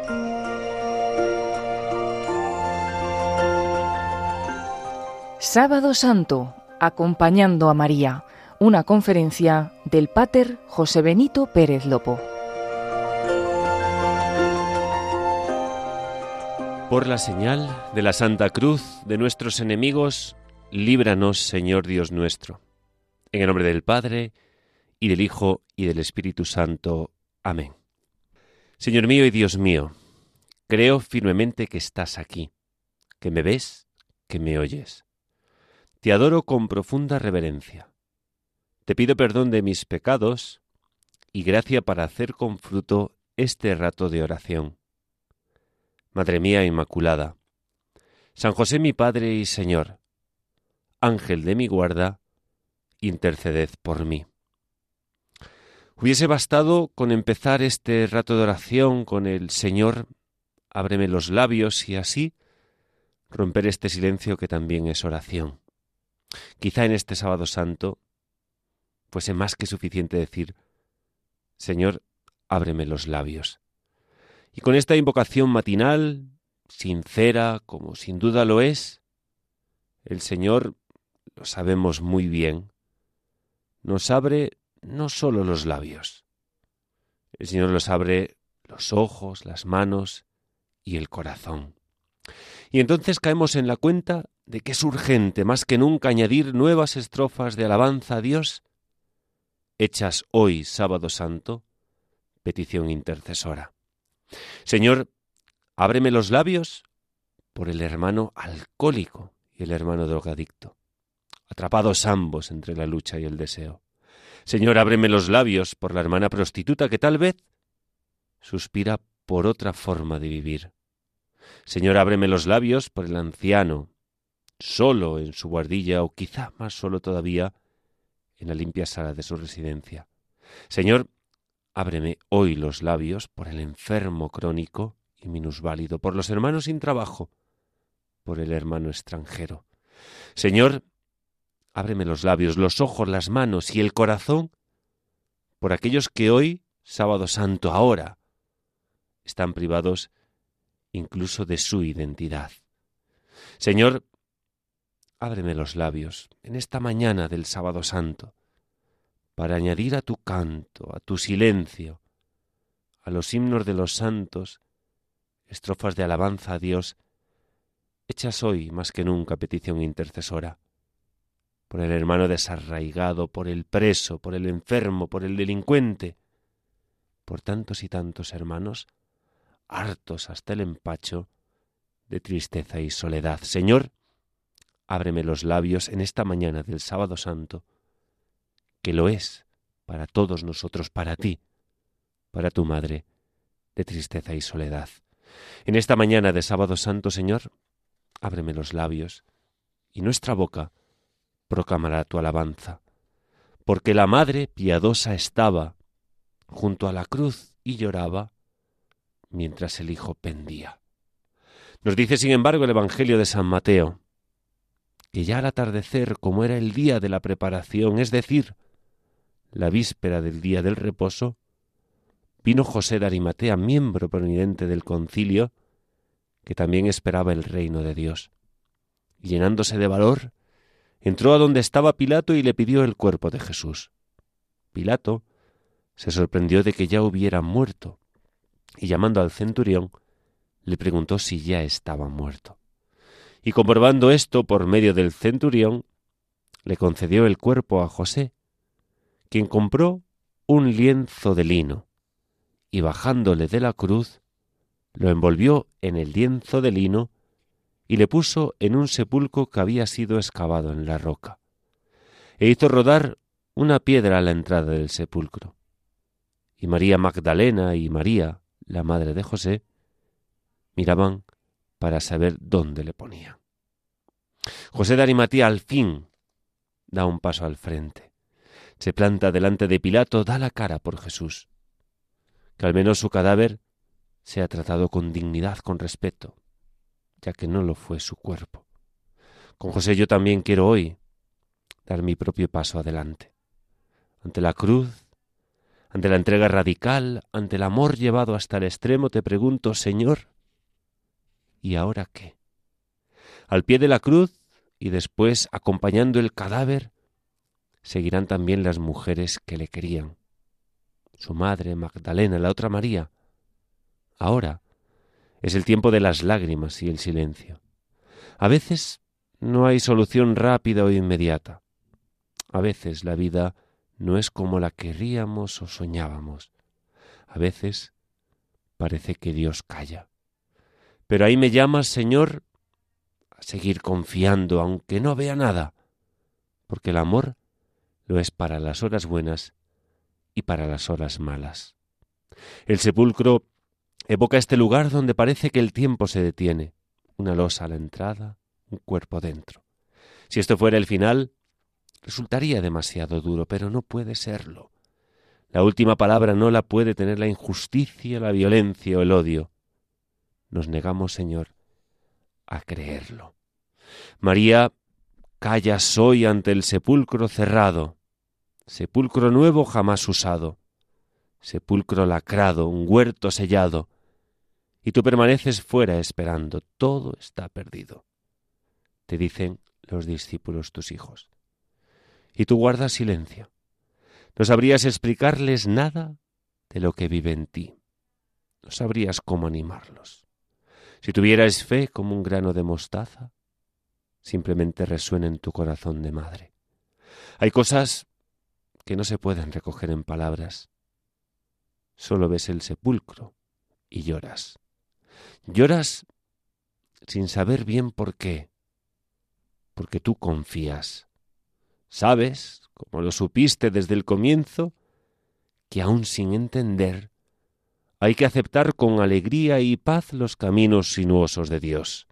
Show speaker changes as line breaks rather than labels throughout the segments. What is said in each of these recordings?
Sábado Santo, acompañando a María, una conferencia del Pater José Benito Pérez Lopo.
Por la señal de la Santa Cruz de nuestros enemigos, líbranos, Señor Dios nuestro. En el nombre del Padre, y del Hijo, y del Espíritu Santo. Amén. Señor mío y Dios mío, creo firmemente que estás aquí, que me ves, que me oyes. Te adoro con profunda reverencia. Te pido perdón de mis pecados y gracia para hacer con fruto este rato de oración. Madre mía Inmaculada, San José mi Padre y Señor, Ángel de mi guarda, interceded por mí. Hubiese bastado con empezar este rato de oración con el Señor, ábreme los labios y así romper este silencio que también es oración. Quizá en este Sábado Santo fuese más que suficiente decir, Señor, ábreme los labios. Y con esta invocación matinal, sincera, como sin duda lo es, el Señor, lo sabemos muy bien, nos abre no solo los labios. El Señor nos abre los ojos, las manos y el corazón. Y entonces caemos en la cuenta de que es urgente más que nunca añadir nuevas estrofas de alabanza a Dios, hechas hoy, Sábado Santo, petición intercesora. Señor, ábreme los labios por el hermano alcohólico y el hermano drogadicto, atrapados ambos entre la lucha y el deseo. Señor, ábreme los labios por la hermana prostituta que tal vez suspira por otra forma de vivir. Señor, ábreme los labios por el anciano, solo en su guardilla o quizá más solo todavía en la limpia sala de su residencia. Señor, ábreme hoy los labios por el enfermo crónico y minusválido, por los hermanos sin trabajo, por el hermano extranjero. Señor, ábreme los labios, los ojos, las manos y el corazón por aquellos que hoy, Sábado Santo, ahora, están privados incluso de su identidad. Señor, ábreme los labios en esta mañana del Sábado Santo para añadir a tu canto, a tu silencio, a los himnos de los santos, estrofas de alabanza a Dios, hechas hoy más que nunca petición intercesora, por el hermano desarraigado, por el preso, por el enfermo, por el delincuente, por tantos y tantos hermanos, hartos hasta el empacho de tristeza y soledad. Señor, ábreme los labios en esta mañana del Sábado Santo, que lo es para todos nosotros, para ti, para tu Madre, de tristeza y soledad. En esta mañana de Sábado Santo, Señor, ábreme los labios y nuestra boca proclamará tu alabanza, porque la Madre piadosa estaba junto a la cruz y lloraba mientras el Hijo pendía. Nos dice, sin embargo, el Evangelio de San Mateo, que ya al atardecer, como era el día de la preparación, es decir, la víspera del día del reposo, vino José de Arimatea, miembro prominente del concilio, que también esperaba el reino de Dios. Y llenándose de valor, entró a donde estaba Pilato y le pidió el cuerpo de Jesús. Pilato se sorprendió de que ya hubiera muerto, y llamando al centurión, le preguntó si ya estaba muerto. Y comprobando esto por medio del centurión, le concedió el cuerpo a José, quien compró un lienzo de lino, y bajándole de la cruz, lo envolvió en el lienzo de lino y le puso en un sepulcro que había sido excavado en la roca, e hizo rodar una piedra a la entrada del sepulcro. Y María Magdalena y María, la madre de José, miraban para saber dónde le ponía. José de Arimatea al fin da un paso al frente. Se planta delante de Pilato, da la cara por Jesús. Que al menos su cadáver sea tratado con dignidad, con respeto, ya que no lo fue su cuerpo. Con José yo también quiero hoy dar mi propio paso adelante. Ante la cruz, Ante la entrega radical, ante el amor llevado hasta el extremo, te pregunto, Señor, ¿y ahora qué? Al pie de la cruz y después, acompañando el cadáver, seguirán también las mujeres que le querían. Su madre, Magdalena, la otra María. Ahora es el tiempo de las lágrimas y el silencio. A veces no hay solución rápida o inmediata. A veces la vida no es como la querríamos o soñábamos. A veces parece que Dios calla. Pero ahí me llamas, Señor, a seguir confiando, aunque no vea nada, porque el amor lo es para las horas buenas y para las horas malas. El sepulcro evoca este lugar donde parece que el tiempo se detiene, una losa a la entrada, un cuerpo dentro. Si esto fuera el final, resultaría demasiado duro, pero no puede serlo. La última palabra no la puede tener la injusticia, la violencia o el odio. Nos negamos, Señor, a creerlo. María, callas hoy ante el sepulcro cerrado, sepulcro nuevo jamás usado, sepulcro lacrado, un huerto sellado, y tú permaneces fuera esperando, todo está perdido. Te dicen los discípulos, tus hijos. Y tú guardas silencio. No sabrías explicarles nada de lo que vive en ti. No sabrías cómo animarlos. Si tuvieras fe como un grano de mostaza, simplemente resuena en tu corazón de madre. Hay cosas que no se pueden recoger en palabras. Solo ves el sepulcro y lloras. Lloras sin saber bien por qué, porque tú confías. Sabes, como lo supiste desde el comienzo, que aún sin entender, hay que aceptar con alegría y paz los caminos sinuosos de Dios.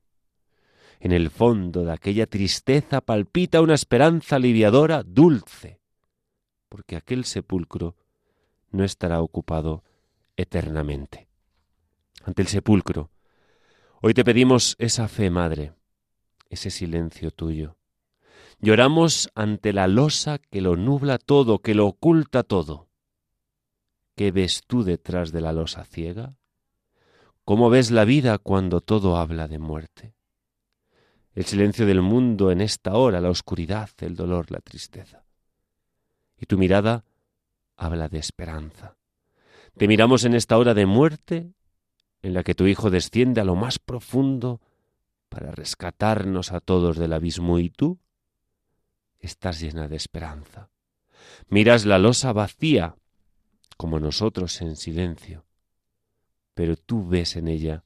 En el fondo de aquella tristeza palpita una esperanza aliviadora dulce, porque aquel sepulcro no estará ocupado eternamente. Ante el sepulcro, hoy te pedimos esa fe, Madre, ese silencio tuyo. Lloramos ante la losa que lo nubla todo, que lo oculta todo. ¿Qué ves tú detrás de la losa ciega? ¿Cómo ves la vida cuando todo habla de muerte? El silencio del mundo en esta hora, la oscuridad, el dolor, la tristeza. Y tu mirada habla de esperanza. Te miramos en esta hora de muerte, en la que tu Hijo desciende a lo más profundo para rescatarnos a todos del abismo, y tú estás llena de esperanza. Miras la losa vacía, como nosotros en silencio, pero tú ves en ella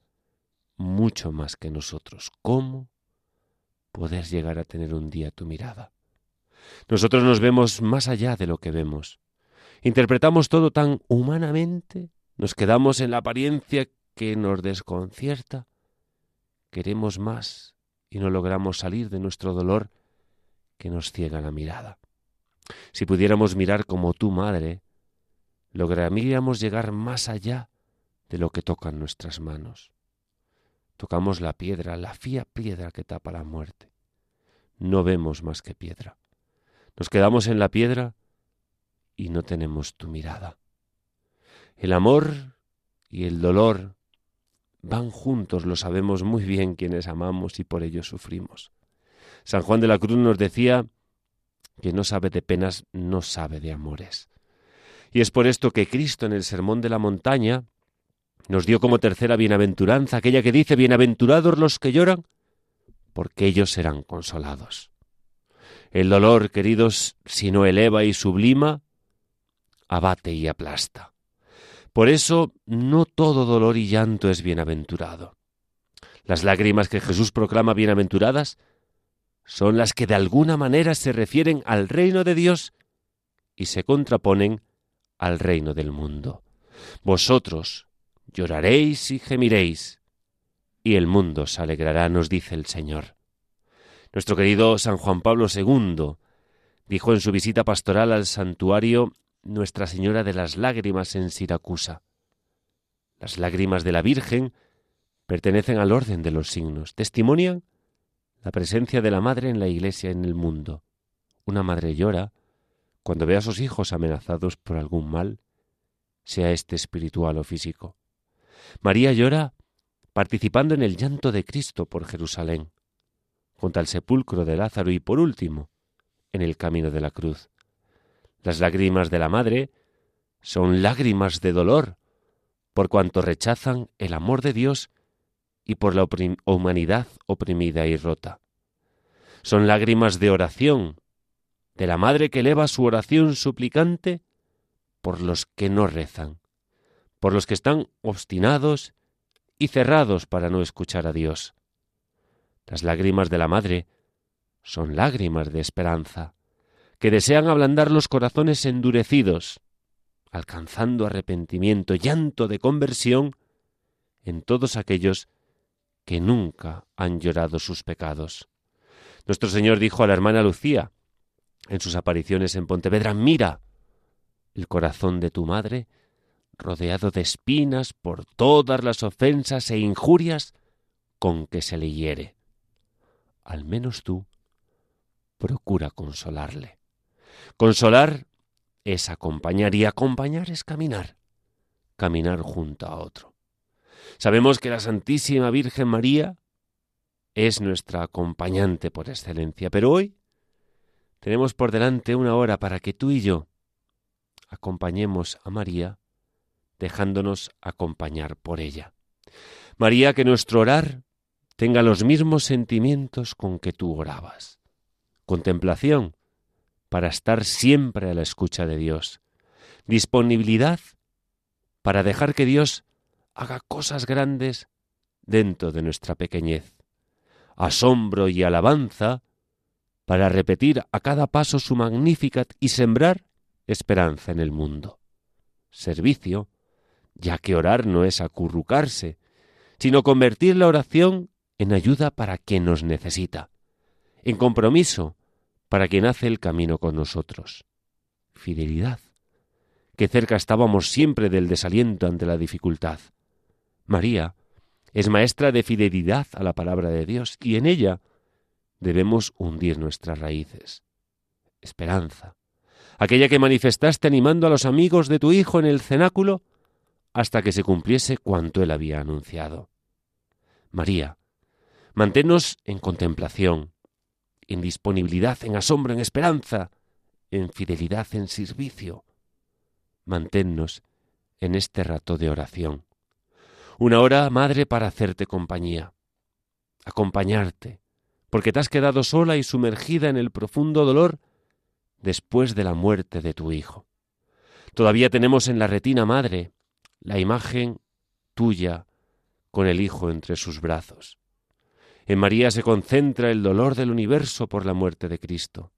mucho más que nosotros. ¿Cómo poder llegar a tener un día tu mirada? Nosotros nos vemos más allá de lo que vemos. Interpretamos todo tan humanamente, nos quedamos en la apariencia que nos desconcierta, queremos más y no logramos salir de nuestro dolor que nos ciega la mirada. Si pudiéramos mirar como tú, Madre, lograríamos llegar más allá de lo que tocan nuestras manos. Tocamos la piedra, la fría piedra que tapa la muerte. No vemos más que piedra. Nos quedamos en la piedra y no tenemos tu mirada. El amor y el dolor van juntos, lo sabemos muy bien quienes amamos y por ello sufrimos. San Juan de la Cruz nos decía que no sabe de penas, no sabe de amores. Y es por esto que Cristo en el Sermón de la Montaña nos dio como tercera bienaventuranza aquella que dice: bienaventurados los que lloran, porque ellos serán consolados. El dolor, queridos, si no eleva y sublima, abate y aplasta. Por eso no todo dolor y llanto es bienaventurado. Las lágrimas que Jesús proclama bienaventuradas son las que de alguna manera se refieren al reino de Dios y se contraponen al reino del mundo. Vosotros lloraréis y gemiréis, y el mundo se alegrará, nos dice el Señor. Nuestro querido San Juan Pablo II dijo en su visita pastoral al santuario Nuestra Señora de las Lágrimas en Siracusa: las lágrimas de la Virgen pertenecen al orden de los signos, testimonian la presencia de la Madre en la Iglesia y en el mundo. Una madre llora cuando ve a sus hijos amenazados por algún mal sea este espiritual o físico. María llora participando en el llanto de Cristo por Jerusalén, junto al sepulcro de Lázaro y, por último, en el camino de la cruz. Las lágrimas de la madre son lágrimas de dolor, por cuanto rechazan el amor de Dios y por la humanidad oprimida y rota. Son lágrimas de oración, de la madre que eleva su oración suplicante por los que no rezan, por los que están obstinados y cerrados para no escuchar a Dios. Las lágrimas de la madre son lágrimas de esperanza, que desean ablandar los corazones endurecidos, alcanzando arrepentimiento, llanto de conversión en todos aquellos que nunca han llorado sus pecados. Nuestro Señor dijo a la hermana Lucía, en sus apariciones en Pontevedra: mira el corazón de tu madre rodeado de espinas por todas las ofensas e injurias con que se le hiere. Al menos tú procura consolarle. Consolar es acompañar, y acompañar es caminar, caminar junto a otro. Sabemos que la Santísima Virgen María es nuestra acompañante por excelencia, pero hoy tenemos por delante una hora para que tú y yo acompañemos a María, dejándonos acompañar por ella. María, que nuestro orar tenga los mismos sentimientos con que tú orabas. Contemplación, para estar siempre a la escucha de Dios. Disponibilidad, para dejar que Dios haga cosas grandes dentro de nuestra pequeñez. Asombro y alabanza, para repetir a cada paso su Magnificat y sembrar esperanza en el mundo. Servicio, ya que orar no es acurrucarse, sino convertir la oración en ayuda para quien nos necesita, en compromiso para quien hace el camino con nosotros. Fidelidad, que cerca estábamos siempre del desaliento ante la dificultad. María es maestra de fidelidad a la palabra de Dios, y en ella debemos hundir nuestras raíces. Esperanza, aquella que manifestaste animando a los amigos de tu Hijo en el cenáculo hasta que se cumpliese cuanto él había anunciado. María, manténnos en contemplación, en disponibilidad, en asombro, en esperanza, en fidelidad, en servicio. Manténnos en este rato de oración. Una hora, Madre, para hacerte compañía, acompañarte, porque te has quedado sola y sumergida en el profundo dolor después de la muerte de tu Hijo. Todavía tenemos en la retina, Madre, la imagen tuya con el Hijo entre sus brazos. En María se concentra el dolor del universo por la muerte de Cristo.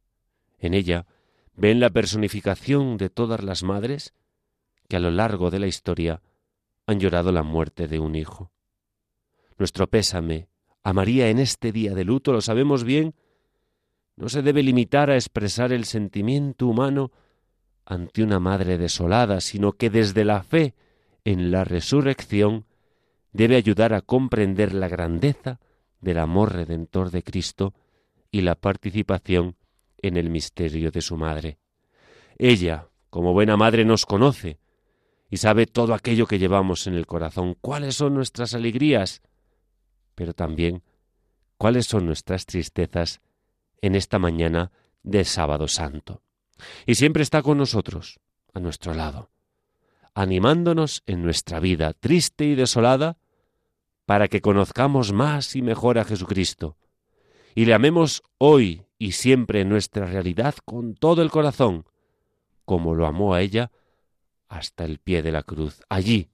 En ella ven la personificación de todas las madres que a lo largo de la historia han llorado la muerte de un hijo. Nuestro pésame a María en este día de luto, lo sabemos bien, no se debe limitar a expresar el sentimiento humano ante una madre desolada, sino que desde la fe en la resurrección debe ayudar a comprender la grandeza del amor redentor de Cristo y la participación en el misterio de su madre. Ella, como buena madre, nos conoce y sabe todo aquello que llevamos en el corazón, cuáles son nuestras alegrías, pero también cuáles son nuestras tristezas en esta mañana de Sábado Santo. Y siempre está con nosotros, a nuestro lado, animándonos en nuestra vida triste y desolada para que conozcamos más y mejor a Jesucristo y le amemos hoy y siempre en nuestra realidad con todo el corazón, como lo amó a ella hasta el pie de la cruz. Allí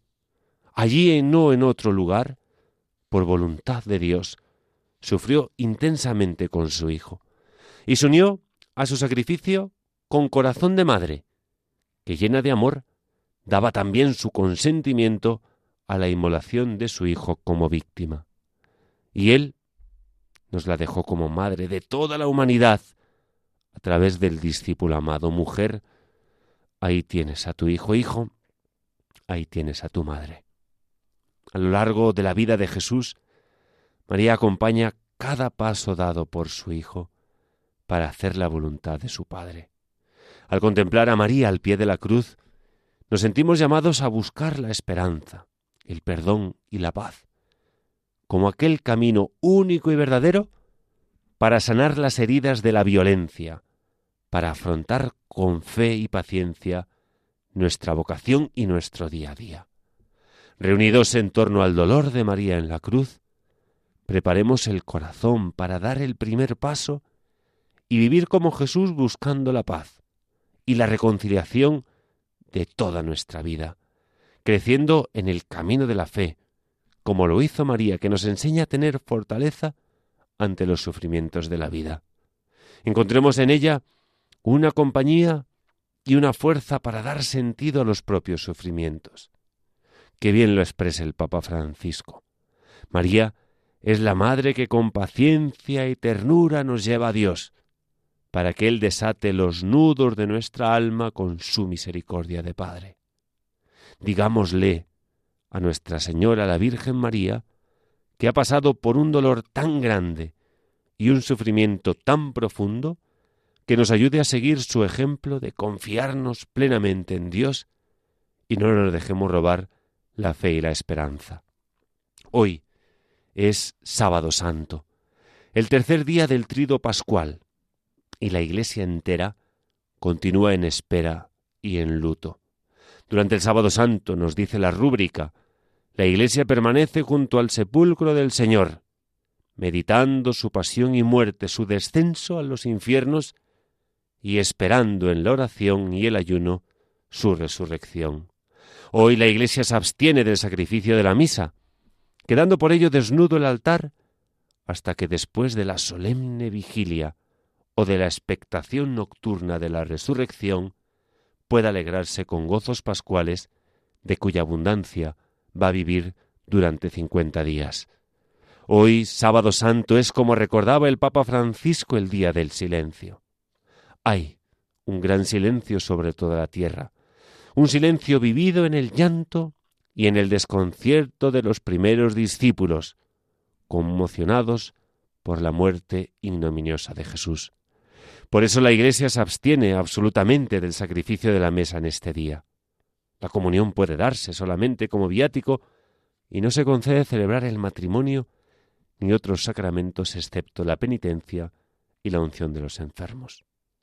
y no en otro lugar, por voluntad de Dios, sufrió intensamente con su Hijo y se unió a su sacrificio con corazón de madre, que llena de amor daba también su consentimiento a la inmolación de su Hijo como víctima. Y Él nos la dejó como madre de toda la humanidad a través del discípulo amado. Mujer, ahí tienes a tu hijo, hijo, ahí tienes a tu madre. A lo largo de la vida de Jesús, María acompaña cada paso dado por su Hijo para hacer la voluntad de su Padre. Al contemplar a María al pie de la cruz, nos sentimos llamados a buscar la esperanza, el perdón y la paz, como aquel camino único y verdadero para sanar las heridas de la violencia, para afrontar con fe y paciencia nuestra vocación y nuestro día a día. Reunidos en torno al dolor de María en la cruz, preparemos el corazón para dar el primer paso y vivir como Jesús buscando la paz y la reconciliación de toda nuestra vida, creciendo en el camino de la fe, como lo hizo María, que nos enseña a tener fortaleza ante los sufrimientos de la vida. Encontremos en ella una compañía y una fuerza para dar sentido a los propios sufrimientos. Qué bien lo expresa el Papa Francisco. María es la madre que con paciencia y ternura nos lleva a Dios, para que Él desate los nudos de nuestra alma con su misericordia de Padre. Digámosle a Nuestra Señora, la Virgen María, que ha pasado por un dolor tan grande y un sufrimiento tan profundo, que nos ayude a seguir su ejemplo de confiarnos plenamente en Dios y no nos dejemos robar la fe y la esperanza. Hoy es Sábado Santo, el tercer día del Tríodo Pascual, y la Iglesia entera continúa en espera y en luto. Durante el Sábado Santo, nos dice la rúbrica, la Iglesia permanece junto al sepulcro del Señor, meditando su pasión y muerte, su descenso a los infiernos y esperando en la oración y el ayuno su resurrección. Hoy la Iglesia se abstiene del sacrificio de la misa, quedando por ello desnudo el altar hasta que después de la solemne vigilia o de la expectación nocturna de la resurrección pueda alegrarse con gozos pascuales de cuya abundancia va a vivir durante 50 días. Hoy, Sábado Santo, es como recordaba el Papa Francisco el día del silencio. Hay un gran silencio sobre toda la tierra, un silencio vivido en el llanto y en el desconcierto de los primeros discípulos, conmocionados por la muerte ignominiosa de Jesús. Por eso la Iglesia se abstiene absolutamente del sacrificio de la mesa en este día. La comunión puede darse solamente como viático y no se concede celebrar el matrimonio ni otros sacramentos excepto la penitencia y la unción de los enfermos.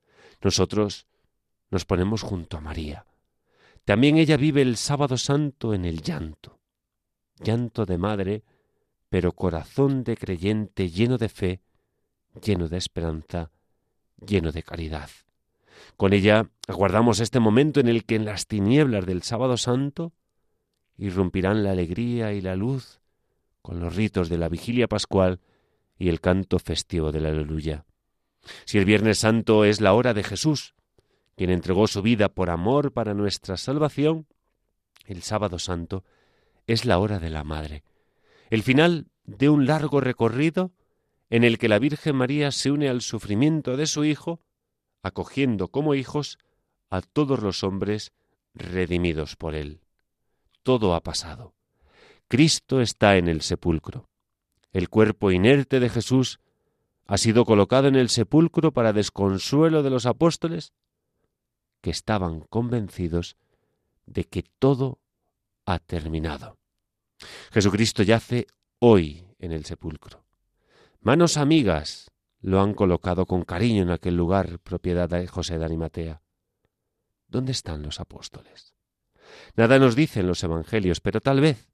Nosotros nos ponemos junto a María. También ella vive el Sábado Santo en el llanto. Llanto de madre, pero corazón de creyente lleno de fe, lleno de esperanza, lleno de caridad. Con ella aguardamos este momento en el que en las tinieblas del Sábado Santo irrumpirán la alegría y la luz con los ritos de la vigilia pascual y el canto festivo del Aleluya. Si el Viernes Santo es la hora de Jesús, quien entregó su vida por amor para nuestra salvación, el Sábado Santo es la hora de la Madre, el final de un largo recorrido en el que la Virgen María se une al sufrimiento de su Hijo, acogiendo como hijos a todos los hombres redimidos por Él. Todo ha pasado. Cristo está en el sepulcro. El cuerpo inerte de Jesús ha sido colocado en el sepulcro para desconsuelo de los apóstoles, que estaban convencidos de que todo ha terminado. Jesucristo yace hoy en el sepulcro. Manos amigas lo han colocado con cariño en aquel lugar, propiedad de José de Arimatea. ¿Dónde están los apóstoles? Nada nos dicen los evangelios, pero tal vez,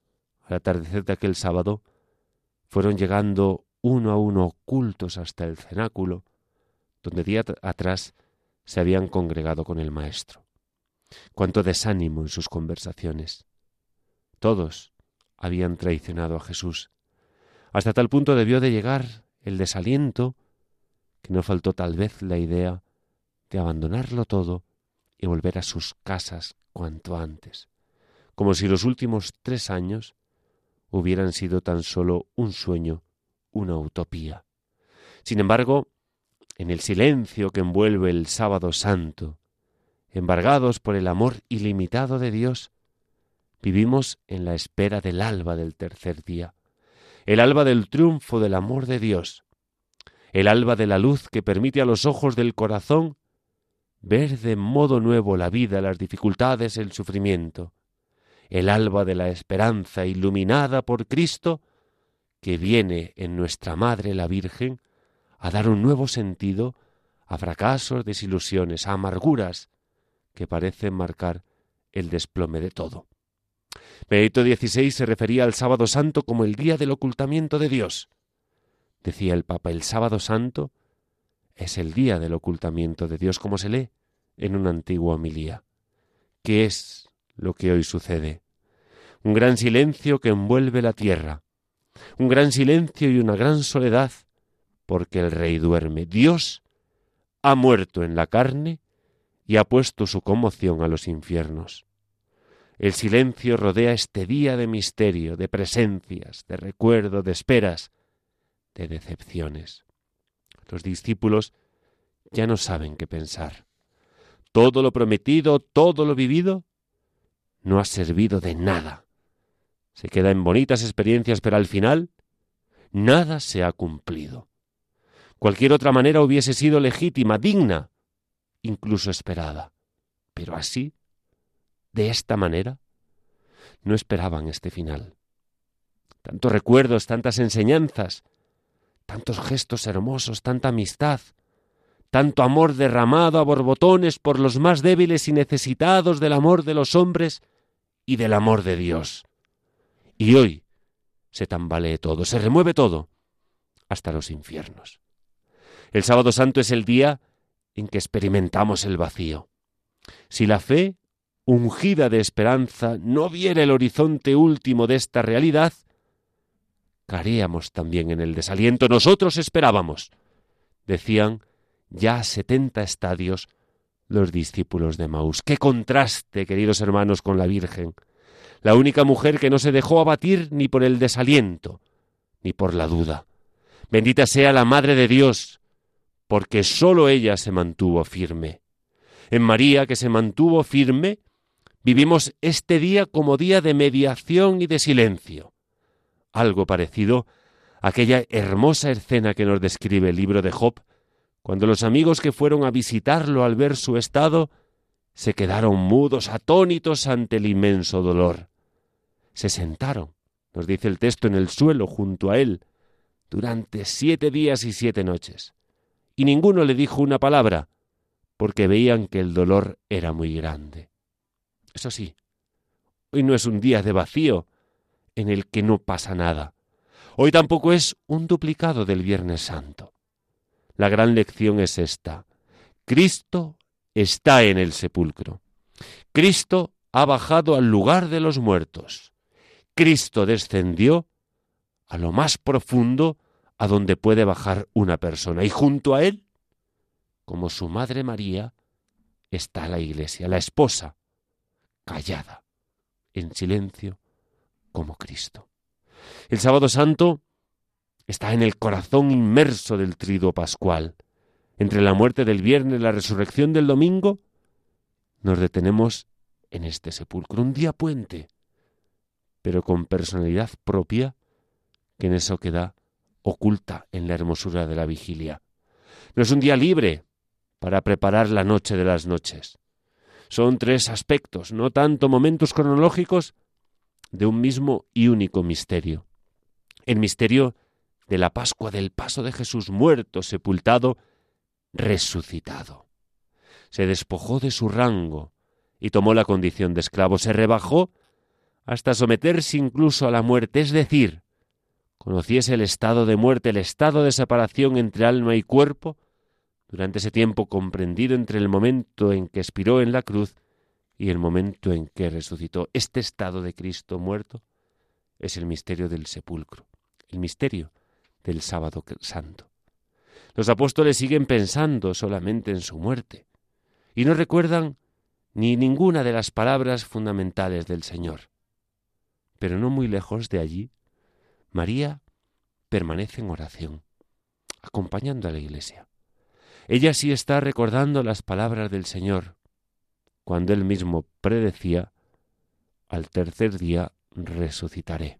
al atardecer de aquel sábado, fueron llegando uno a uno ocultos hasta el cenáculo, donde día atrás se habían congregado con el Maestro. Cuánto desánimo en sus conversaciones. Todos habían traicionado a Jesús. Hasta tal punto debió de llegar el desaliento que no faltó tal vez la idea de abandonarlo todo y volver a sus casas cuanto antes, como si los últimos 3 años hubieran sido tan solo un sueño, una utopía. Sin embargo, en el silencio que envuelve el Sábado Santo, embargados por el amor ilimitado de Dios, vivimos en la espera del alba del tercer día, el alba del triunfo del amor de Dios, el alba de la luz que permite a los ojos del corazón ver de modo nuevo la vida, las dificultades, el sufrimiento, el alba de la esperanza iluminada por Cristo, que viene en nuestra Madre la Virgen a dar un nuevo sentido a fracasos, desilusiones, a amarguras que parecen marcar el desplome de todo. Benedicto XVI se refería al Sábado Santo como el día del ocultamiento de Dios. Decía el Papa, el Sábado Santo es el día del ocultamiento de Dios, como se lee en una antigua homilía. ¿Qué es lo que hoy sucede? Un gran silencio que envuelve la tierra, un gran silencio y una gran soledad, porque el Rey duerme. Dios ha muerto en la carne y ha puesto su conmoción a los infiernos. El silencio rodea este día de misterio, de presencias, de recuerdo, de esperas, de decepciones. Los discípulos ya no saben qué pensar. Todo lo prometido, todo lo vivido, no ha servido de nada. Se queda en bonitas experiencias, pero al final nada se ha cumplido. Cualquier otra manera hubiese sido legítima, digna, incluso esperada. Pero así, de esta manera, no esperaban este final. Tantos recuerdos, tantas enseñanzas, tantos gestos hermosos, tanta amistad, tanto amor derramado a borbotones por los más débiles y necesitados del amor de los hombres y del amor de Dios. Y hoy se tambalee todo, se remueve todo, hasta los infiernos. El Sábado Santo es el día en que experimentamos el vacío. Si la fe, ungida de esperanza, no viera el horizonte último de esta realidad, caeríamos también en el desaliento. Nosotros esperábamos, decían ya a 70 estadios los discípulos de Emaús. ¡Qué contraste, queridos hermanos, con la Virgen! La única mujer que no se dejó abatir ni por el desaliento, ni por la duda. Bendita sea la Madre de Dios, porque sólo ella se mantuvo firme. En María, que se mantuvo firme, vivimos este día como día de mediación y de silencio. Algo parecido a aquella hermosa escena que nos describe el libro de Job, cuando los amigos que fueron a visitarlo al ver su estado se quedaron mudos, atónitos ante el inmenso dolor. Se sentaron, nos dice el texto, en el suelo junto a él durante 7 días y 7 noches. Y ninguno le dijo una palabra, porque veían que el dolor era muy grande. Eso sí, hoy no es un día de vacío en el que no pasa nada. Hoy tampoco es un duplicado del Viernes Santo. La gran lección es esta: Cristo está en el sepulcro. Cristo ha bajado al lugar de los muertos. Cristo descendió a lo más profundo a donde puede bajar una persona. Y junto a él, como su madre María, está la Iglesia, la esposa, callada, en silencio, como Cristo. El Sábado Santo está en el corazón inmerso del triduo pascual. Entre la muerte del viernes y la resurrección del domingo, nos detenemos en este sepulcro, un día puente, pero con personalidad propia, que en eso queda oculta en la hermosura de la vigilia. No es un día libre para preparar la noche de las noches. Son 3 aspectos, no tanto momentos cronológicos, de un mismo y único misterio. El misterio de la Pascua, del paso de Jesús muerto, sepultado, resucitado. Se despojó de su rango y tomó la condición de esclavo. Se rebajó hasta someterse incluso a la muerte, es decir, conociese el estado de muerte, el estado de separación entre alma y cuerpo, durante ese tiempo comprendido entre el momento en que expiró en la cruz y el momento en que resucitó. Este estado de Cristo muerto es el misterio del sepulcro, el misterio del Sábado Santo. Los apóstoles siguen pensando solamente en su muerte y no recuerdan ni ninguna de las palabras fundamentales del Señor. Pero no muy lejos de allí, María permanece en oración, acompañando a la Iglesia. Ella sí está recordando las palabras del Señor, cuando Él mismo predecía: al tercer día resucitaré.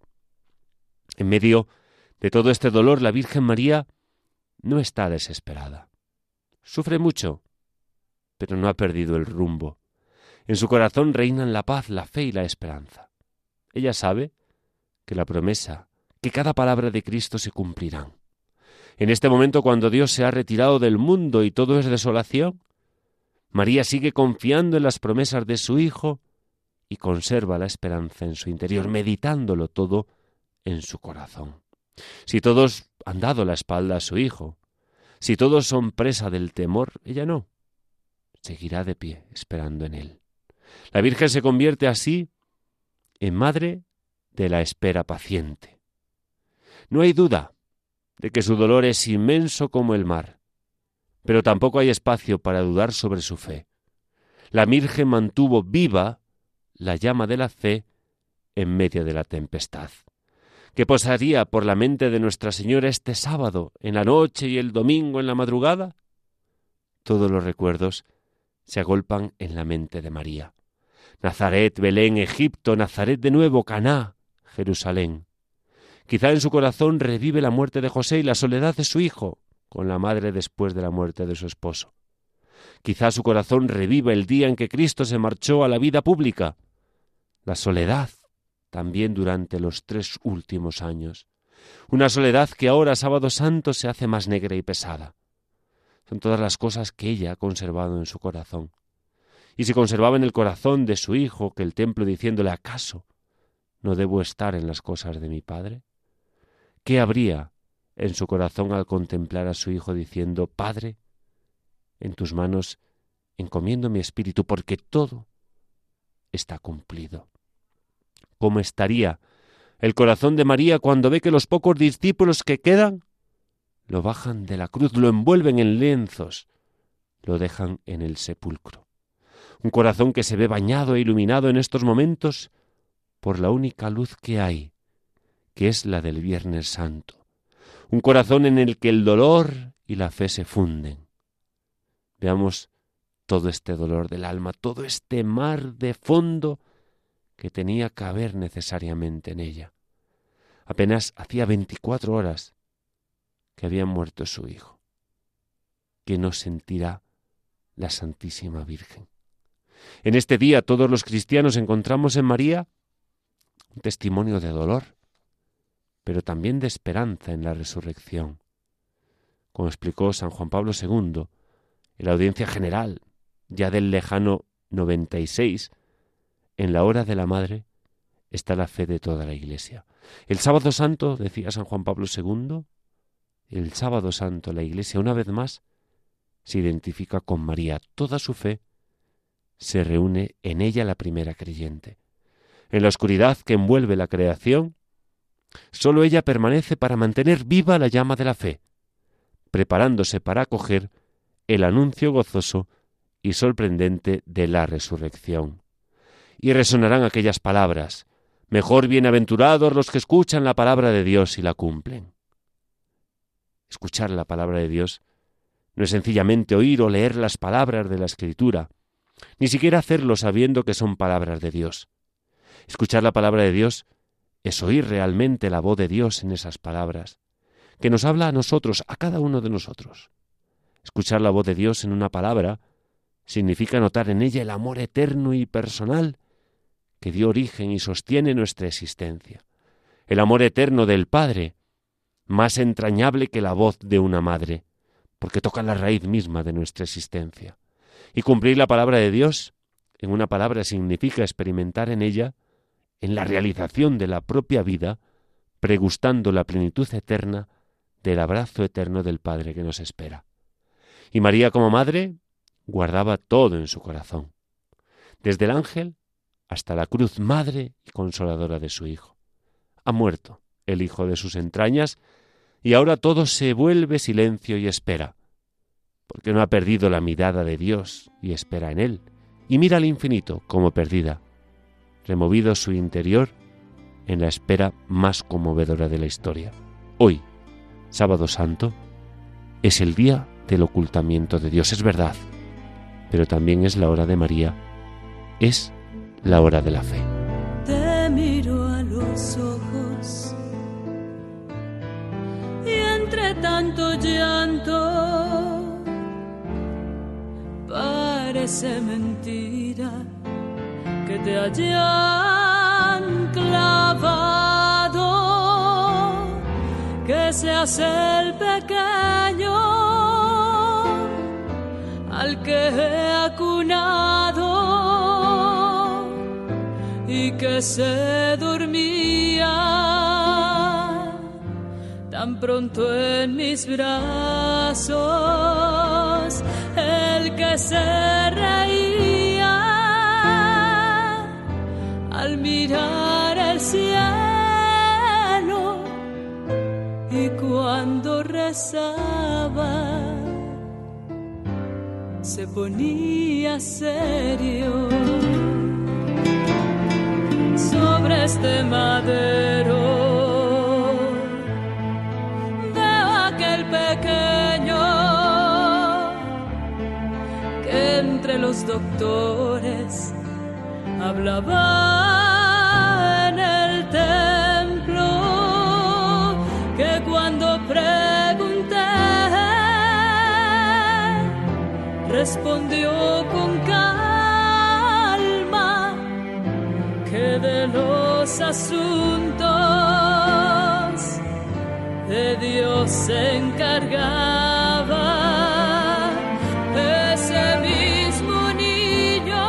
En medio de todo este dolor, la Virgen María no está desesperada. Sufre mucho, pero no ha perdido el rumbo. En su corazón reinan la paz, la fe y la esperanza. Ella sabe que la promesa, que cada palabra de Cristo se cumplirán. En este momento, cuando Dios se ha retirado del mundo y todo es desolación, María sigue confiando en las promesas de su Hijo y conserva la esperanza en su interior, meditándolo todo en su corazón. Si todos han dado la espalda a su Hijo, si todos son presa del temor, ella no. Seguirá de pie, esperando en Él. La Virgen se convierte así en madre de la espera paciente. No hay duda de que su dolor es inmenso como el mar, pero tampoco hay espacio para dudar sobre su fe. La Virgen mantuvo viva la llama de la fe en medio de la tempestad. ¿Qué pasaría por la mente de Nuestra Señora este sábado, en la noche y el domingo en la madrugada? Todos los recuerdos se agolpan en la mente de María. Nazaret, Belén, Egipto, Nazaret de nuevo, Caná, Jerusalén. Quizá en su corazón revive la muerte de José y la soledad de su hijo, con la madre después de la muerte de su esposo. Quizá su corazón reviva el día en que Cristo se marchó a la vida pública, la soledad también durante los 3 últimos años. Una soledad que ahora, sábado santo, se hace más negra y pesada. Son todas las cosas que ella ha conservado en su corazón. Y si conservaba en el corazón de su hijo que el templo diciéndole, ¿acaso no debo estar en las cosas de mi Padre? ¿Qué habría en su corazón al contemplar a su hijo diciendo, Padre, en tus manos encomiendo mi espíritu porque todo está cumplido? ¿Cómo estaría el corazón de María cuando ve que los pocos discípulos que quedan lo bajan de la cruz, lo envuelven en lienzos, lo dejan en el sepulcro? Un corazón que se ve bañado e iluminado en estos momentos por la única luz que hay, que es la del Viernes Santo. Un corazón en el que el dolor y la fe se funden. Veamos todo este dolor del alma, todo este mar de fondo que tenía que haber necesariamente en ella. Apenas hacía 24 horas que había muerto su hijo. ¿Qué no sentirá la Santísima Virgen? En este día todos los cristianos encontramos en María un testimonio de dolor, pero también de esperanza en la resurrección. Como explicó San Juan Pablo II en la audiencia general, ya del lejano 96, en la hora de la Madre está la fe de toda la Iglesia. El sábado santo, decía San Juan Pablo II, el sábado santo la Iglesia una vez más se identifica con María. Toda su fe se reúne en ella, la primera creyente. En la oscuridad que envuelve la creación, sólo ella permanece para mantener viva la llama de la fe, preparándose para acoger el anuncio gozoso y sorprendente de la resurrección. Y resonarán aquellas palabras, mejor bienaventurados los que escuchan la palabra de Dios y la cumplen. Escuchar la palabra de Dios no es sencillamente oír o leer las palabras de la Escritura, ni siquiera hacerlo sabiendo que son palabras de Dios. Escuchar la palabra de Dios es oír realmente la voz de Dios en esas palabras, que nos habla a nosotros, a cada uno de nosotros. Escuchar la voz de Dios en una palabra significa notar en ella el amor eterno y personal que dio origen y sostiene nuestra existencia. El amor eterno del Padre, más entrañable que la voz de una madre, porque toca la raíz misma de nuestra existencia. Y cumplir la palabra de Dios en una palabra significa experimentar en ella, en la realización de la propia vida, pregustando la plenitud eterna del abrazo eterno del Padre que nos espera. Y María como madre guardaba todo en su corazón, desde el ángel hasta la cruz, madre y consoladora de su Hijo. Ha muerto el Hijo de sus entrañas y ahora todo se vuelve silencio y espera, porque no ha perdido la mirada de Dios y espera en Él, y mira al infinito como perdida, removido su interior en la espera más conmovedora de la historia. Hoy, sábado santo, es el día del ocultamiento de Dios, es verdad, pero también es la hora de María, es la hora de la fe.
Te miro a los ojos y entre tanto llanto parece parece mentira que te hayan clavado, que seas el pequeño al que he acunado y que se dormía tan pronto en mis brazos, el que se reía al mirar el cielo y cuando rezaba se ponía serio. Sobre este madero veo aquel pequeño que entre los doctores hablaba en el templo, que cuando pregunté respondió con calma que de los asuntos de Dios se encargaba. Ese mismo niño,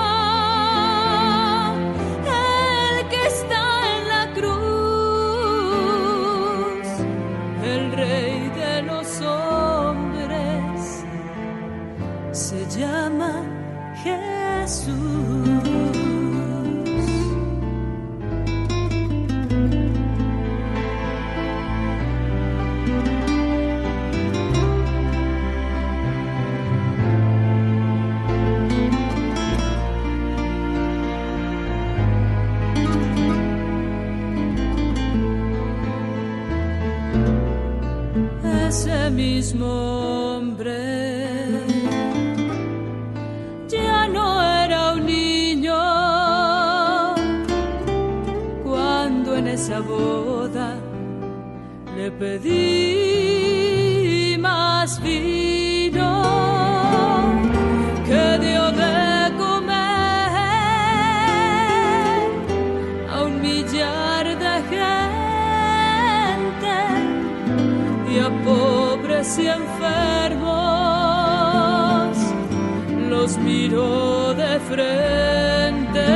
el que está en la cruz, el Rey de los hombres, se llama Jesús. Ese mismo hombre ya no era un niño cuando en esa boda le pedí más vino, que dio de comer a un millar de gente y a pobres y enfermos los miró de frente.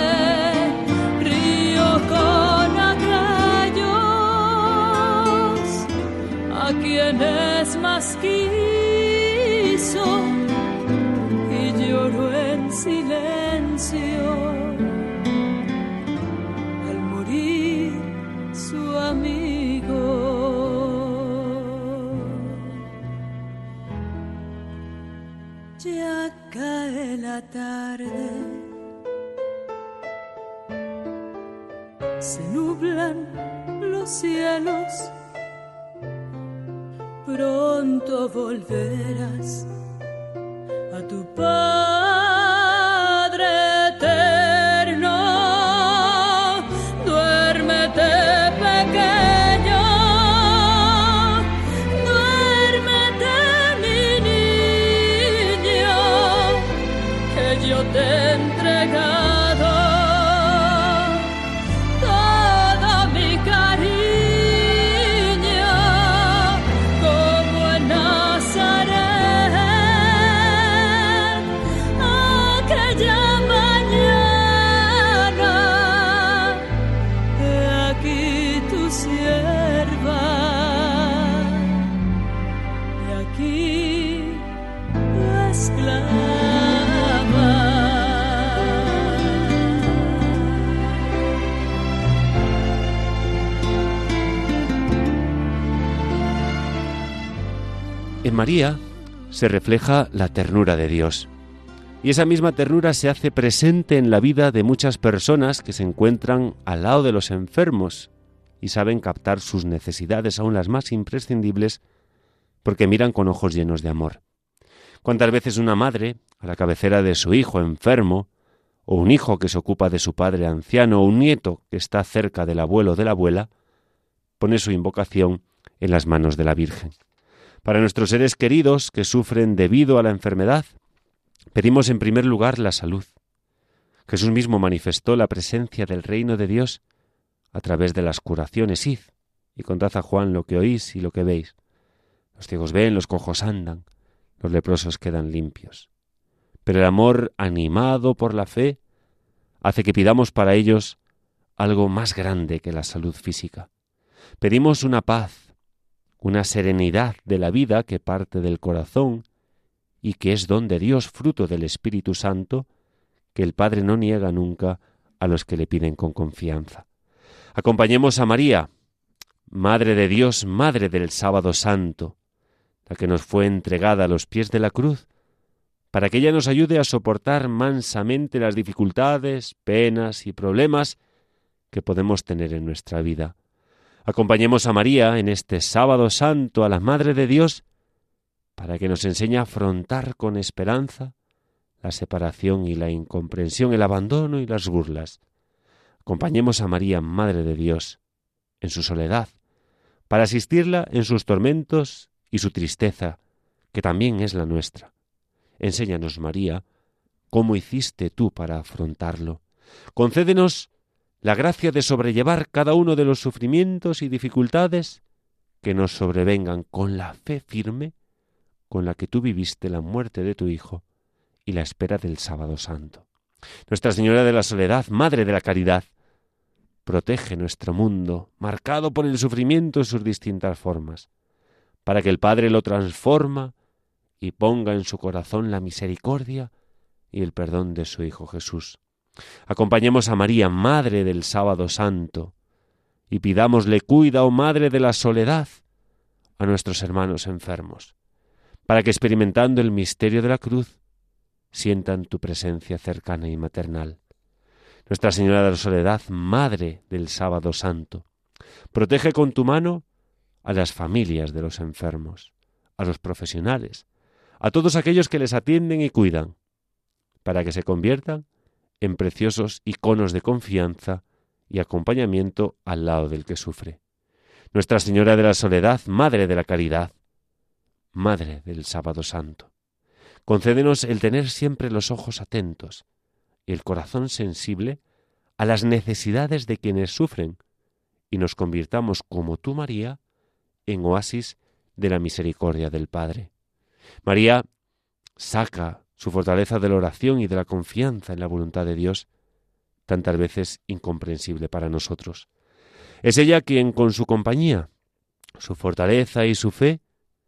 Río con aquellos a quienes más quiso y lloró en silencio al morir su amigo. Ya cae la tarde, se nublan los cielos, pronto volverás a tu Padre eterno. Duérmete, pequeño, duérmete, mi niño, que yo te he entregado todo mi cariño, como en Nazaret, aquella mañana. He aquí tu sierva, he aquí tu esclava.
En María se refleja la ternura de Dios, y esa misma ternura se hace presente en la vida de muchas personas que se encuentran al lado de los enfermos y saben captar sus necesidades, aun las más imprescindibles, porque miran con ojos llenos de amor. ¿Cuántas veces una madre, a la cabecera de su hijo enfermo, o un hijo que se ocupa de su padre anciano, o un nieto que está cerca del abuelo o de la abuela, pone su invocación en las manos de la Virgen? Para nuestros seres queridos que sufren debido a la enfermedad, Pedimos en primer lugar la salud. Jesús mismo manifestó la presencia del reino de Dios a través de las curaciones. Id y contad a Juan lo que oís y lo que veis. Los ciegos ven, los cojos andan, los leprosos quedan limpios. Pero el amor animado por la fe hace que pidamos para ellos algo más grande que la salud física. Pedimos una paz, una serenidad de la vida que parte del corazón y que es don de Dios, fruto del Espíritu Santo, que el Padre no niega nunca a los que le piden con confianza. Acompañemos a María, Madre de Dios, Madre del Sábado Santo, la que nos fue entregada a los pies de la cruz, para que ella nos ayude a soportar mansamente las dificultades, penas y problemas que podemos tener en nuestra vida. Acompañemos a María en este Sábado Santo, a la Madre de Dios, para que nos enseñe a afrontar con esperanza la separación y la incomprensión, el abandono y las burlas. Acompañemos a María, Madre de Dios, en su soledad, para asistirla en sus tormentos y su tristeza, que también es la nuestra. Enséñanos, María, cómo hiciste tú para afrontarlo. Concédenos la gracia de sobrellevar cada uno de los sufrimientos y dificultades que nos sobrevengan con la fe firme con la que tú viviste la muerte de tu Hijo y la espera del Sábado Santo. Nuestra Señora de la Soledad, Madre de la Caridad, protege nuestro mundo, marcado por el sufrimiento en sus distintas formas, para que el Padre lo transforma y ponga en su corazón la misericordia y el perdón de su Hijo Jesús. Acompañemos a María, Madre del Sábado Santo, y pidámosle, cuida, oh Madre de la Soledad, a nuestros hermanos enfermos, para que experimentando el misterio de la cruz, sientan tu presencia cercana y maternal. Nuestra Señora de la Soledad, Madre del Sábado Santo, protege con tu mano a las familias de los enfermos, a los profesionales, a todos aquellos que les atienden y cuidan, para que se conviertan en preciosos iconos de confianza y acompañamiento al lado del que sufre. Nuestra Señora de la Soledad, Madre de la Caridad, Madre del Sábado Santo, concédenos el tener siempre los ojos atentos y el corazón sensible a las necesidades de quienes sufren y nos convirtamos, como tú, María, en oasis de la misericordia del Padre. María saca su fortaleza de la oración y de la confianza en la voluntad de Dios, tantas veces incomprensible para nosotros. Es ella quien, con su compañía, su fortaleza y su fe,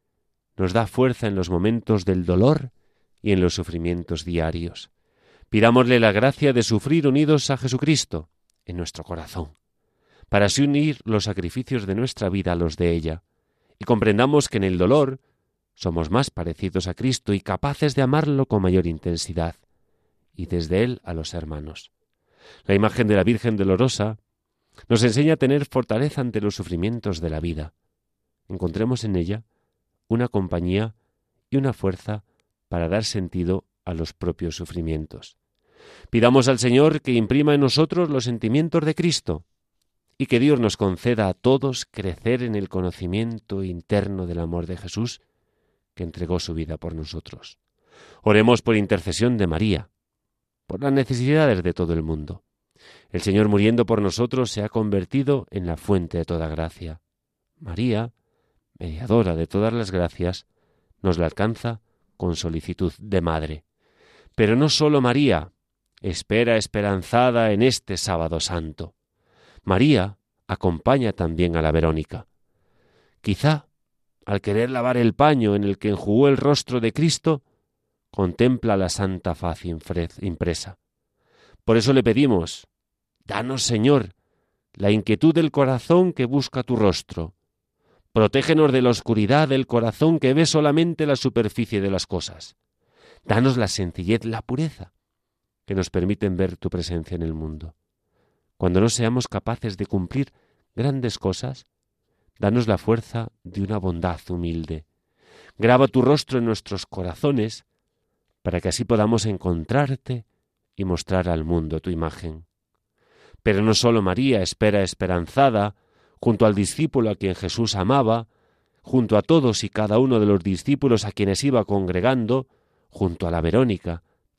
nos da fuerza en los momentos del dolor y en los sufrimientos diarios. Pidámosle la gracia de sufrir unidos a Jesucristo en nuestro corazón, para así unir los sacrificios de nuestra vida a los de ella, y comprendamos que en el dolor somos más parecidos a Cristo y capaces de amarlo con mayor intensidad, y desde Él a los hermanos. La imagen de la Virgen Dolorosa nos enseña a tener fortaleza ante los sufrimientos de la vida. Encontremos en ella una compañía y una fuerza para dar sentido a los propios sufrimientos. Pidamos al Señor que imprima en nosotros los sentimientos de Cristo y que Dios nos conceda a todos crecer en el conocimiento interno del amor de Jesús, que entregó su vida por nosotros. Oremos por intercesión de María, por las necesidades de todo el mundo. El Señor, muriendo por nosotros, se ha convertido en la fuente de toda gracia. María, mediadora de todas las gracias, nos la alcanza con solicitud de madre. Pero no solo María espera esperanzada en este Sábado Santo. María acompaña también a la Verónica. Quizá, al querer lavar el paño en el que enjugó el rostro de Cristo, contempla la santa faz impresa. Por eso le pedimos, danos, Señor, la inquietud del corazón que busca tu rostro. Protégenos de la oscuridad del corazón que ve solamente la superficie de las cosas. Danos la sencillez, la pureza, que nos permiten ver tu presencia en el mundo. Cuando no seamos capaces de cumplir grandes cosas, danos la fuerza de una bondad humilde. Graba tu rostro en nuestros corazones, para que así podamos encontrarte y mostrar al mundo tu imagen. Pero no solo María espera esperanzada, junto al discípulo a quien Jesús amaba, junto a todos y cada uno de los discípulos a quienes iba congregando, junto a la Verónica,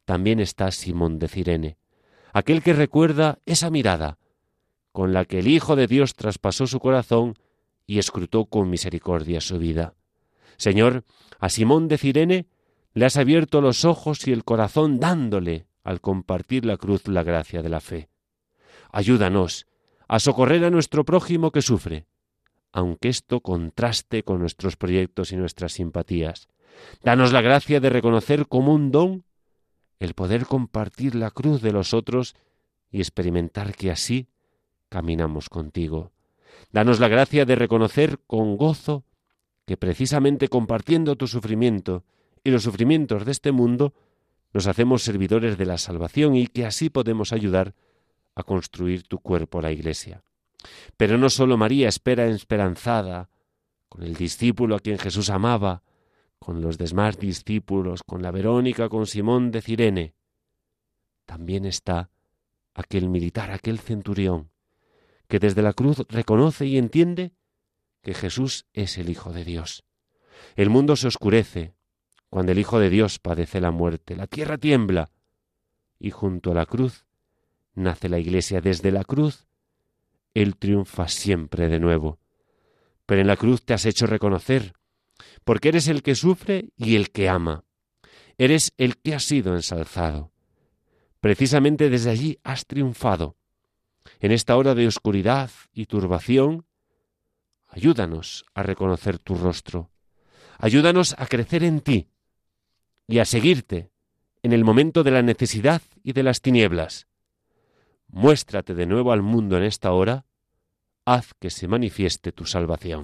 también está Simón de Cirene, aquel que recuerda esa mirada con la que el Hijo de Dios traspasó su corazón y escrutó con misericordia su vida. Señor, a Simón de Cirene le has abierto los ojos y el corazón dándole, al compartir la cruz, la gracia de la fe. Ayúdanos a socorrer a nuestro prójimo que sufre, aunque esto contraste con nuestros proyectos y nuestras simpatías. Danos la gracia de reconocer como un don el poder compartir la cruz de los otros y experimentar que así caminamos contigo. Danos la gracia de reconocer con gozo que precisamente compartiendo tu sufrimiento y los sufrimientos de este mundo nos hacemos servidores de la salvación y que así podemos ayudar a construir tu cuerpo, la Iglesia. Pero no solo María espera esperanzada con el discípulo a quien Jesús amaba, con los demás discípulos, con la Verónica, con Simón de Cirene. También está aquel militar, aquel centurión, que desde la cruz reconoce y entiende que Jesús es el Hijo de Dios. El mundo se oscurece cuando el Hijo de Dios padece la muerte, la tierra tiembla, y junto a la cruz nace la Iglesia. Desde la cruz Él triunfa siempre de nuevo. Pero en la cruz te has hecho reconocer, porque eres el que sufre y el que ama. Eres el que ha sido ensalzado. Precisamente desde allí has triunfado. En esta hora de oscuridad y turbación, ayúdanos a reconocer tu rostro. Ayúdanos a crecer en ti y a seguirte en el momento de la necesidad y de las tinieblas. Muéstrate de nuevo al mundo en esta hora. Haz que se manifieste tu salvación.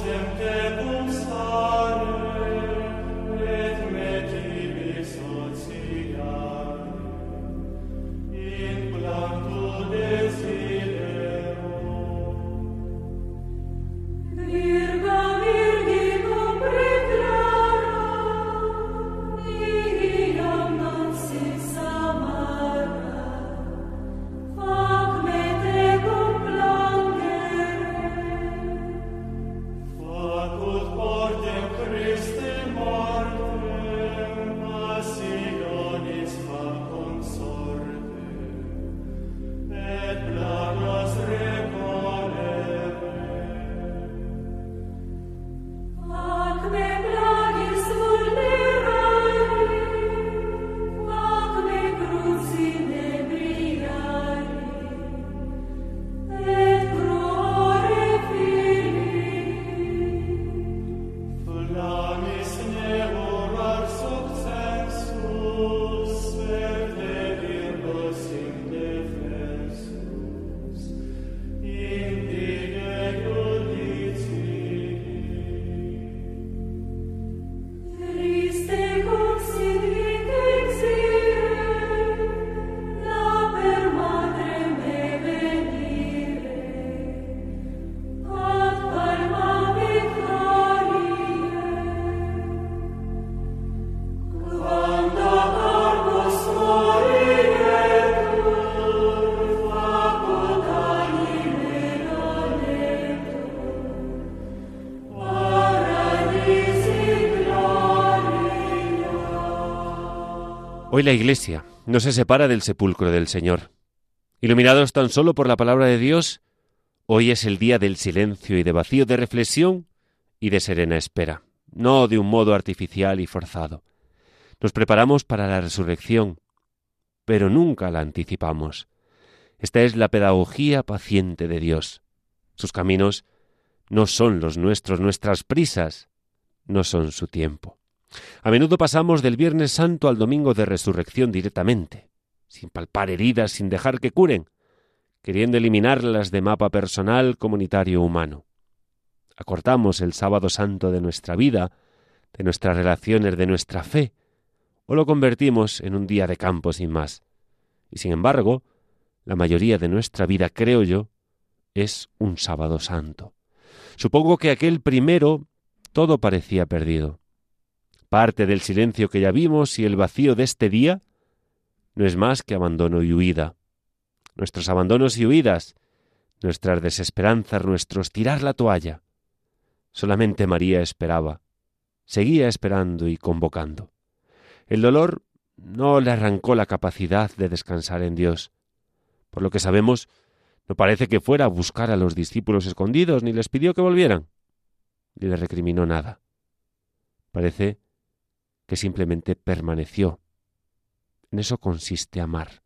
Hoy la Iglesia no se separa del sepulcro del Señor. Iluminados tan solo por la palabra de Dios, hoy es el día del silencio y de vacío, de reflexión y de serena espera, no de un modo artificial y forzado. Nos preparamos para la resurrección, pero nunca la anticipamos. Esta es la pedagogía paciente de Dios. Sus caminos no son los nuestros, nuestras prisas no son su tiempo. A menudo pasamos del Viernes Santo al Domingo de Resurrección directamente, sin palpar heridas, sin dejar que curen, queriendo eliminarlas de mapa personal, comunitario, humano. Acortamos el Sábado Santo de nuestra vida, de nuestras relaciones, de nuestra fe, o lo convertimos en un día de campo sin más. Y sin embargo, la mayoría de nuestra vida, creo yo, es un Sábado Santo. Supongo que aquel primero todo parecía perdido. Parte del silencio que ya vimos y el vacío de este día no es más que abandono y huida. Nuestros abandonos y huidas, nuestras desesperanzas, nuestros tirar la toalla. Solamente María esperaba, seguía esperando y convocando. El dolor no le arrancó la capacidad de descansar en Dios. Por lo que sabemos, no parece que fuera a buscar a los discípulos escondidos, ni les pidió que volvieran, ni les recriminó nada. Parece que simplemente permaneció. En eso consiste amar.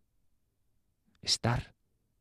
Estar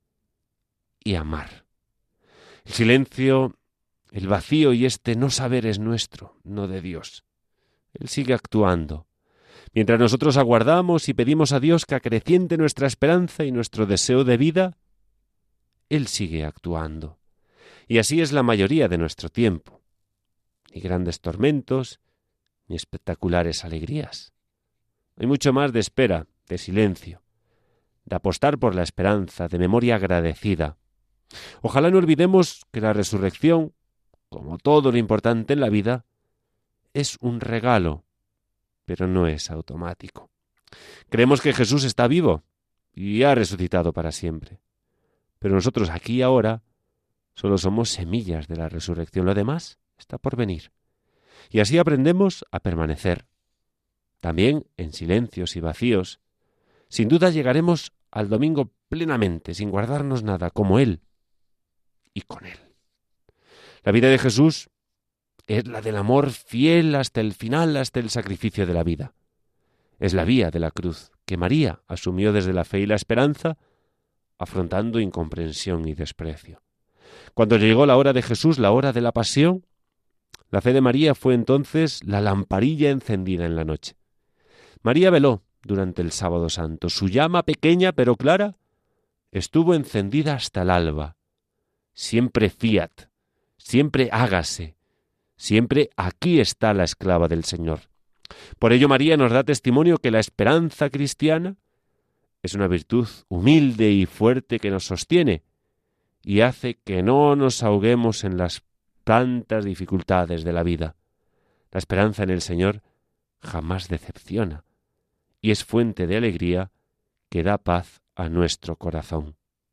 y amar. El silencio, el vacío y este no saber es nuestro, no de Dios. Él sigue actuando. Mientras nosotros aguardamos y pedimos a Dios que acreciente nuestra esperanza y nuestro deseo de vida, Él sigue actuando. Y así es la mayoría de nuestro tiempo. Ni grandes tormentos, ni espectaculares alegrías. Hay mucho más de espera, de silencio, de apostar por la esperanza, de memoria agradecida. Ojalá no olvidemos que la resurrección, como todo lo importante en la vida, es un regalo, pero no es automático. Creemos que Jesús está vivo y ha resucitado para siempre. Pero nosotros aquí y ahora solo somos semillas de la resurrección. Lo demás está por venir. Y así aprendemos a permanecer, también en silencios y vacíos. Sin duda llegaremos al domingo plenamente, sin guardarnos nada, como Él y con Él. La vida de Jesús es la del amor fiel hasta el final, hasta el sacrificio de la vida. Es la vía de la cruz que María asumió desde la fe y la esperanza, afrontando incomprensión y desprecio. Cuando llegó la hora de Jesús, la hora de la pasión, la fe de María fue entonces la lamparilla encendida en la noche. María veló durante el Sábado Santo. Su llama pequeña pero clara estuvo encendida hasta el alba. Siempre fiat, siempre hágase, Siempre aquí está la esclava del Señor. Por ello María nos da testimonio que la esperanza cristiana es una virtud humilde y fuerte que nos sostiene y hace que no nos ahoguemos en las tantas dificultades de la vida. La esperanza en el Señor jamás decepciona y es fuente de alegría que da paz a nuestro corazón.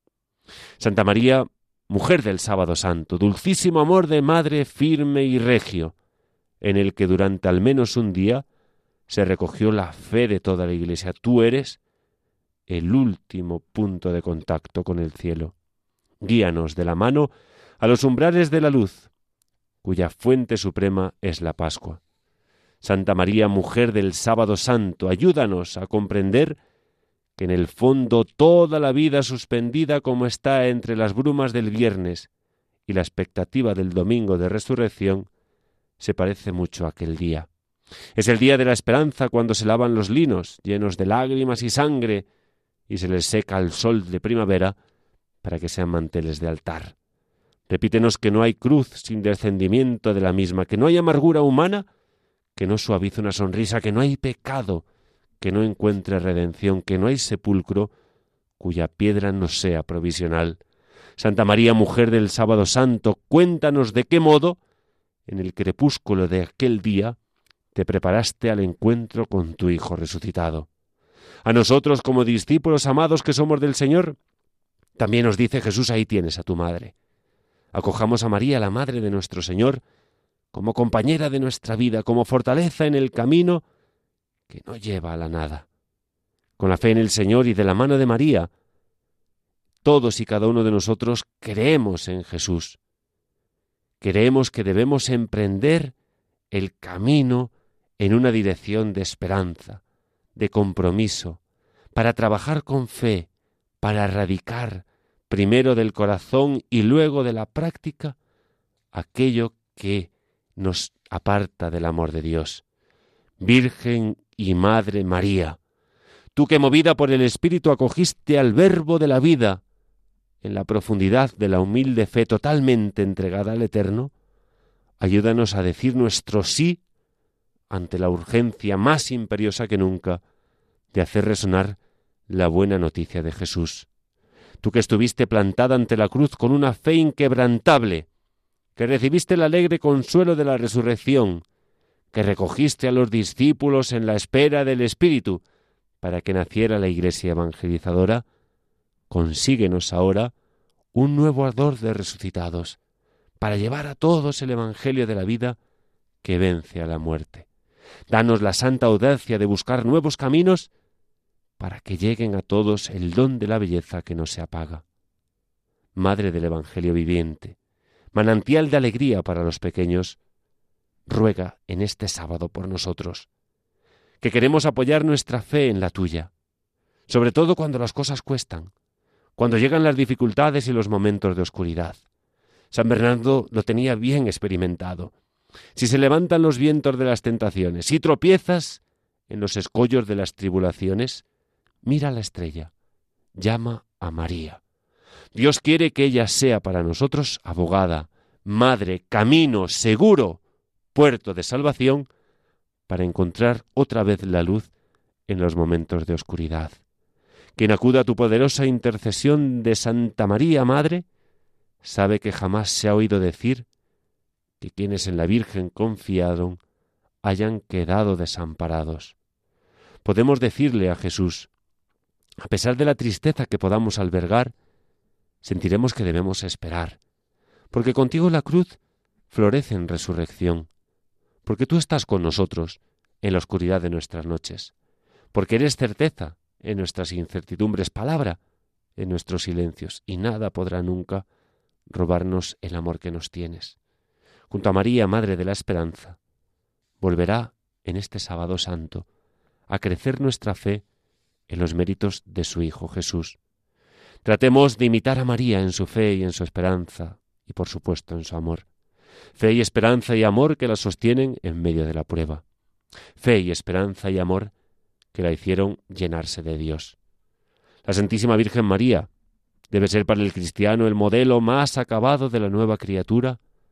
Santa María, mujer del Sábado Santo, dulcísimo amor de madre firme y regio, en el que durante al menos un día se recogió la fe de toda la Iglesia. Tú eres el último punto de contacto con el cielo. Guíanos de la mano a los umbrales de la luz, cuya fuente suprema es la Pascua. Santa María, mujer del Sábado Santo, ayúdanos a comprender que en el fondo toda la vida suspendida como está entre las brumas del viernes y la expectativa del domingo de resurrección se parece mucho a aquel día. Es el día de la esperanza cuando se lavan los linos llenos de lágrimas y sangre y se les seca al sol de primavera para que sean manteles de altar. Repítenos que no hay cruz sin descendimiento de la misma, que no hay amargura humana que no suavice una sonrisa, que no hay pecado que no encuentre redención, que no hay sepulcro cuya piedra no sea provisional. Santa María, mujer del Sábado Santo, cuéntanos de qué modo, en el crepúsculo de aquel día, te preparaste al encuentro con tu Hijo resucitado. A nosotros, como discípulos amados que somos del Señor, también nos dice Jesús: ahí tienes a tu madre. Acojamos a María, la madre de nuestro Señor, como compañera de nuestra vida, como fortaleza en el camino que no lleva a la nada. Con la fe en el Señor y de la mano de María, todos y cada uno de nosotros creemos en Jesús. Creemos que debemos emprender el camino en una dirección de esperanza, de compromiso, para trabajar con fe, para erradicar, primero del corazón y luego de la práctica, aquello que nos aparta del amor de Dios. Virgen y Madre María, tú que movida por el Espíritu acogiste al Verbo de la vida en la profundidad de la humilde fe totalmente entregada al Eterno, ayúdanos a decir nuestro sí ante la urgencia más imperiosa que nunca de hacer resonar la buena noticia de Jesús. Tú que estuviste plantada ante la cruz con una fe inquebrantable, que recibiste el alegre consuelo de la resurrección, que recogiste a los discípulos en la espera del Espíritu para que naciera la Iglesia evangelizadora, consíguenos ahora un nuevo ardor de resucitados, para llevar a todos el Evangelio de la vida que vence a la muerte. Danos la santa audacia de buscar nuevos caminos para que lleguen a todos el don de la belleza que no se apaga. Madre del Evangelio viviente, manantial de alegría para los pequeños, ruega en este sábado por nosotros, que queremos apoyar nuestra fe en la tuya, sobre todo cuando las cosas cuestan, cuando llegan las dificultades y los momentos de oscuridad. San Bernardo lo tenía bien experimentado. Si se levantan los vientos de las tentaciones, si tropiezas en los escollos de las tribulaciones, mira a la estrella, llama a María. Dios quiere que ella sea para nosotros abogada, madre, camino, seguro, puerto de salvación, para encontrar otra vez la luz en los momentos de oscuridad. Quien acuda a tu poderosa intercesión de Santa María, Madre, sabe que jamás se ha oído decir que quienes en la Virgen confiaron hayan quedado desamparados. Podemos decirle a Jesús: a pesar de la tristeza que podamos albergar, sentiremos que debemos esperar, porque contigo la cruz florece en resurrección, porque tú estás con nosotros en la oscuridad de nuestras noches, porque eres certeza en nuestras incertidumbres, palabra en nuestros silencios, y nada podrá nunca robarnos el amor que nos tienes. Junto a María, Madre de la Esperanza, volverá en este Sábado Santo a crecer nuestra fe en los méritos de su Hijo Jesús. Tratemos de imitar a María en su fe y en su esperanza, y por supuesto en su amor. Fe y esperanza y amor que la sostienen en medio de la prueba. Fe y esperanza y amor que la hicieron llenarse de Dios. La Santísima Virgen María debe ser para el cristiano el modelo más acabado de la nueva criatura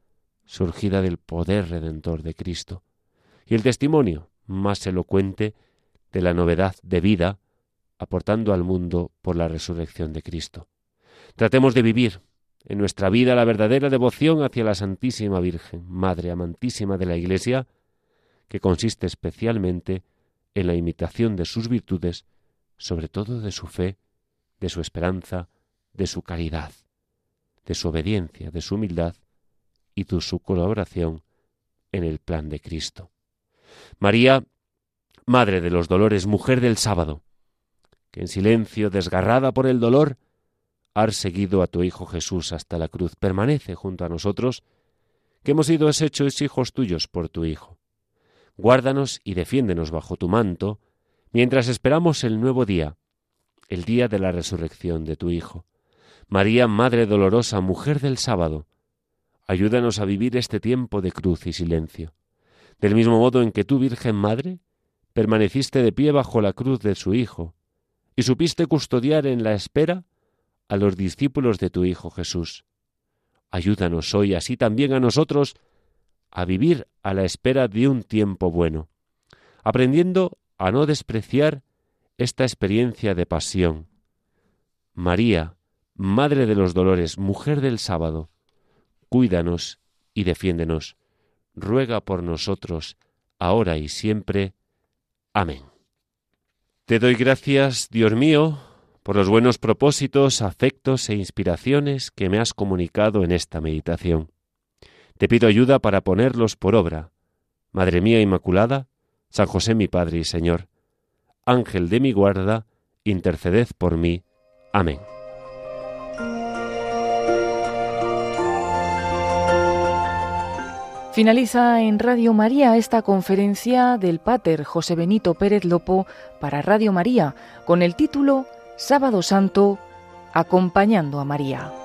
surgida del poder redentor de Cristo, y el testimonio más elocuente de la novedad de vida aportando al mundo por la resurrección de Cristo. Tratemos de vivir en nuestra vida la verdadera devoción hacia la Santísima Virgen, Madre amantísima de la Iglesia, que consiste especialmente en la imitación de sus virtudes, sobre todo de su fe, de su esperanza, de su caridad, de su obediencia, de su humildad y de su colaboración en el plan de Cristo. María, Madre de los dolores, mujer del sábado, que en silencio, desgarrada por el dolor, has seguido a tu Hijo Jesús hasta la cruz. Permanece junto a nosotros, que hemos sido hechos hijos tuyos por tu Hijo. Guárdanos y defiéndenos bajo tu manto, mientras esperamos el nuevo día, el día de la resurrección de tu Hijo. María, Madre dolorosa, mujer del sábado, ayúdanos a vivir este tiempo de cruz y silencio. Del mismo modo en que tú, Virgen Madre, permaneciste de pie bajo la cruz de su Hijo, y supiste custodiar en la espera a los discípulos de tu Hijo Jesús. Ayúdanos hoy, así también a nosotros, a vivir a la espera de un tiempo bueno, aprendiendo a no despreciar esta experiencia de pasión. María, Madre de los dolores, mujer del sábado, cuídanos y defiéndenos. Ruega por nosotros, ahora y siempre. Amén. Te doy gracias, Dios mío, por los buenos propósitos, afectos e inspiraciones que me has comunicado en esta meditación. Te pido ayuda para ponerlos por obra. Madre mía Inmaculada, San José mi Padre y Señor, Ángel de mi guarda, interceded por mí. Amén.
Finaliza en Radio María esta conferencia del Pater José Benito Pérez Lopo para Radio María con el título Sábado Santo, acompañando a María.